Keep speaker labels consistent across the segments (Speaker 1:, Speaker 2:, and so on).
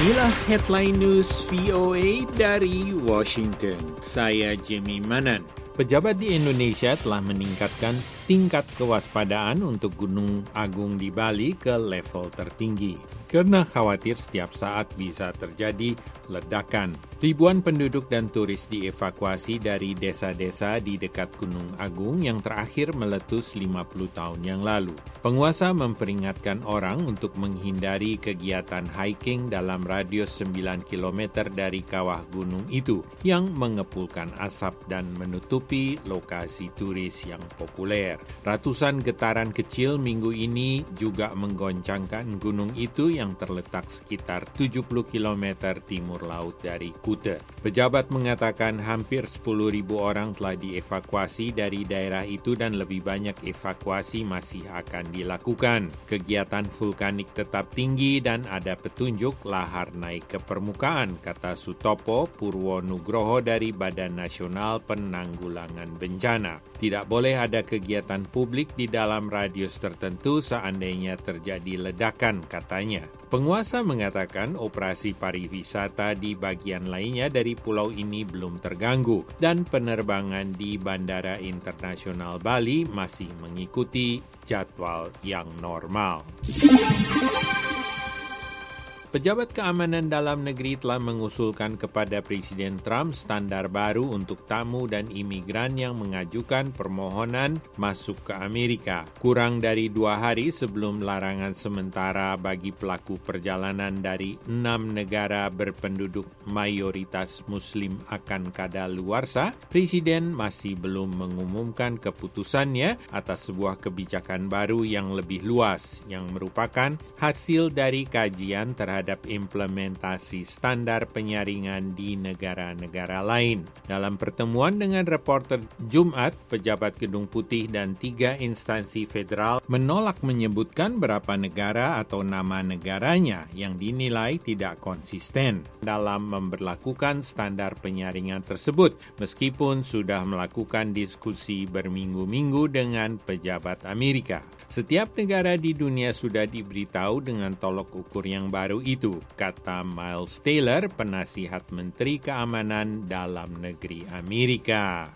Speaker 1: Inilah headline news VOA dari Washington. Saya Jimmy Manan. Pejabat di Indonesia telah meningkatkan tingkat kewaspadaan untuk Gunung Agung di Bali ke level tertinggi karena khawatir setiap saat bisa terjadi ledakan. Ribuan penduduk dan turis dievakuasi dari desa-desa di dekat Gunung Agung yang terakhir meletus 50 tahun yang lalu. Penguasa memperingatkan orang untuk menghindari kegiatan hiking dalam radius 9 km dari kawah gunung itu yang mengepulkan asap dan menutupi lokasi turis yang populer. Ratusan getaran kecil minggu ini juga menggoncangkan gunung itu yang terletak sekitar 70 km timur laut dari Kuta. Pejabat mengatakan hampir 10.000 orang telah dievakuasi dari daerah itu dan lebih banyak evakuasi masih akan dilakukan. Kegiatan vulkanik tetap tinggi dan ada petunjuk lahar naik ke permukaan, kata Sutopo Purwonugroho dari Badan Nasional Penanggulangan Bencana. Tidak boleh ada kegiatan publik di dalam radius tertentu seandainya terjadi ledakan, katanya. Penguasa mengatakan operasi pariwisata di bagian lainnya dari pulau ini belum terganggu dan penerbangan di Bandara Internasional Bali masih mengikuti jadwal yang normal. Pejabat keamanan dalam negeri telah mengusulkan kepada Presiden Trump standar baru untuk tamu dan imigran yang mengajukan permohonan masuk ke Amerika. Kurang dari 2 hari sebelum larangan sementara bagi pelaku perjalanan dari 6 negara berpenduduk mayoritas Muslim akan kadaluarsa, Presiden masih belum mengumumkan keputusannya atas sebuah kebijakan baru yang lebih luas, yang merupakan hasil dari kajian terhadap implementasi standar penyaringan di negara-negara lain. Dalam pertemuan dengan reporter Jumat, pejabat Gedung Putih dan 3 instansi federal menolak menyebutkan berapa negara atau nama negaranya yang dinilai tidak konsisten dalam memberlakukan standar penyaringan tersebut, meskipun sudah melakukan diskusi berminggu-minggu dengan pejabat Amerika. Setiap negara di dunia sudah diberitahu dengan tolok ukur yang baru itu, kata Miles Taylor, penasihat Menteri Keamanan Dalam Negeri Amerika.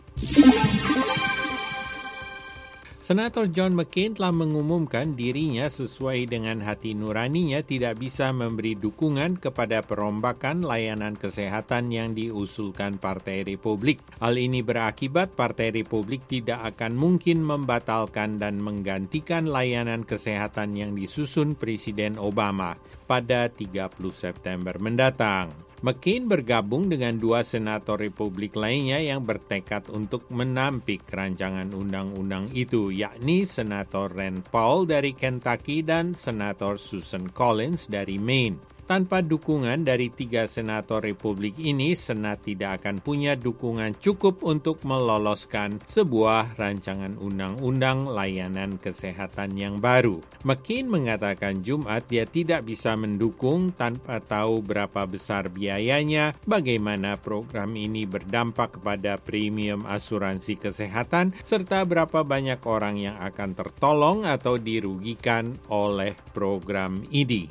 Speaker 1: Senator John McCain telah mengumumkan dirinya sesuai dengan hati nuraninya tidak bisa memberi dukungan kepada perombakan layanan kesehatan yang diusulkan Partai Republik. Hal ini berakibat Partai Republik tidak akan mungkin membatalkan dan menggantikan layanan kesehatan yang disusun Presiden Obama pada 30 September mendatang. McCain bergabung dengan 2 senator Republik lainnya yang bertekad untuk menampik rancangan undang-undang itu, yakni Senator Rand Paul dari Kentucky dan Senator Susan Collins dari Maine. Tanpa dukungan dari 3 senator Republik ini, Senat tidak akan punya dukungan cukup untuk meloloskan sebuah rancangan undang-undang layanan kesehatan yang baru. McCain mengatakan Jumat dia tidak bisa mendukung tanpa tahu berapa besar biayanya, bagaimana program ini berdampak kepada premium asuransi kesehatan, serta berapa banyak orang yang akan tertolong atau dirugikan oleh program ini.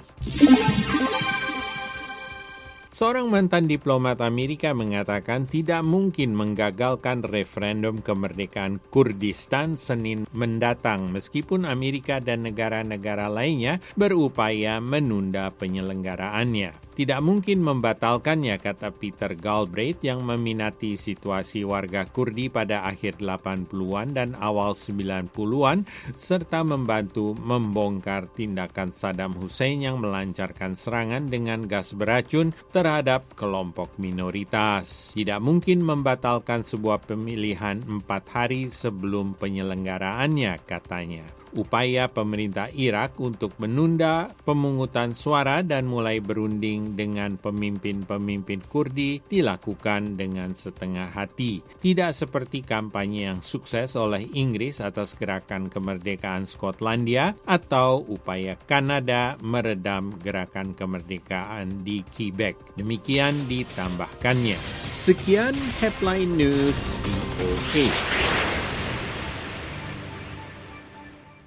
Speaker 1: Seorang mantan diplomat Amerika mengatakan tidak mungkin menggagalkan referendum kemerdekaan Kurdistan Senin mendatang meskipun Amerika dan negara-negara lainnya berupaya menunda penyelenggaraannya. Tidak mungkin membatalkannya, kata Peter Galbraith yang meminati situasi warga Kurdi pada akhir 80-an dan awal 90-an serta membantu membongkar tindakan Saddam Hussein yang melancarkan serangan dengan gas beracun terhadap kelompok minoritas. Tidak mungkin membatalkan sebuah pemilihan 4 hari sebelum penyelenggaraannya, katanya. Upaya pemerintah Irak untuk menunda pemungutan suara dan mulai berunding dengan pemimpin-pemimpin Kurdi dilakukan dengan setengah hati. Tidak seperti kampanye yang sukses oleh Inggris atas gerakan kemerdekaan Skotlandia atau upaya Kanada meredam gerakan kemerdekaan di Quebec. Demikian ditambahkannya. Sekian Headline News VOA.